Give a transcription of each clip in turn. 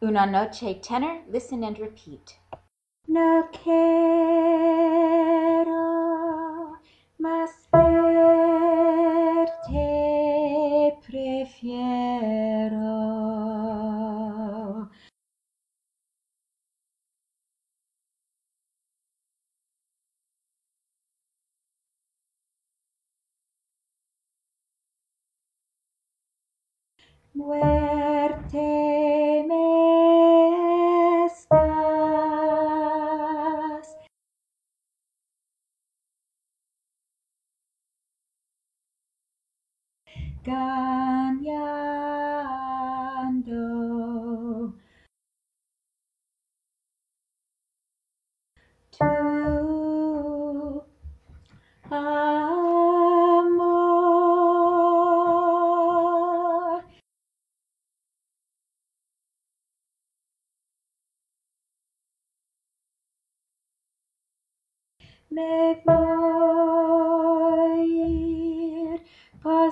Una noche tenor, listen and repeat. No quiero más verte, prefiero muerte me estás ganando. Tu amor me voy por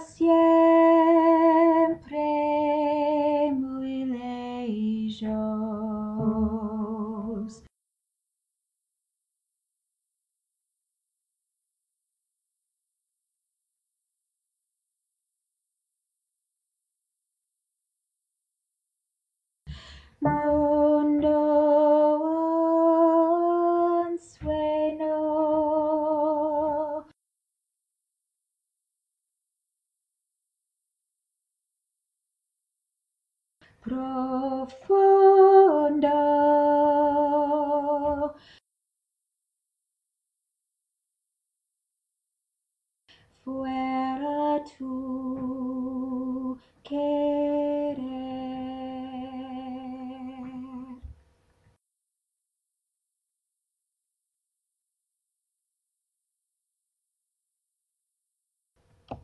siempre muy lejos. Mundo, un sueño, profundo.